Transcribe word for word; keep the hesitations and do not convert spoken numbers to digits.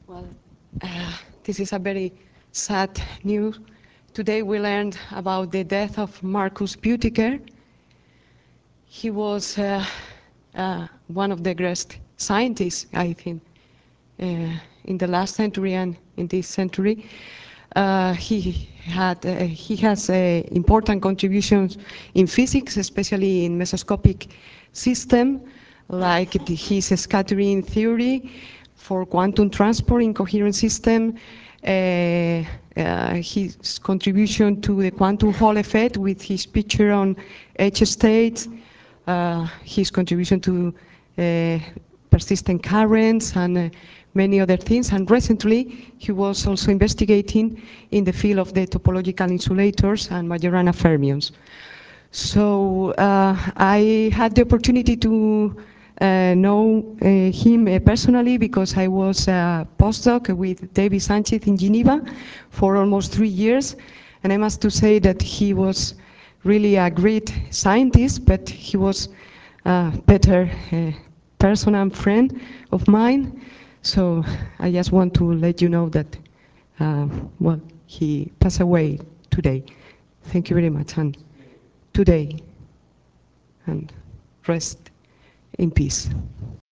Well, uh, this is a very sad news. Today we learned about the death of Marcus Buetiker. He was uh, uh, one of the greatest scientists, I think, uh, in the last century and in this century. Uh, he had uh, he has uh, important contributions in physics, especially in mesoscopic system, like the, his scattering theory for quantum transport in coherent system, uh, uh, his contribution to the quantum Hall effect with his picture on H states, uh, his contribution to uh, persistent currents and uh, many other things. And recently, he was also investigating in the field of the topological insulators and Majorana fermions. So uh, I had the opportunity to uh, know uh, him uh, personally because I was a postdoc with David Sanchez in Geneva for almost three years. And I must to say that he was really a great scientist, but he was a better uh, person and friend of mine. So I just want to let you know that, uh, well, he passed away today. Thank you very much. And today, and rest in peace.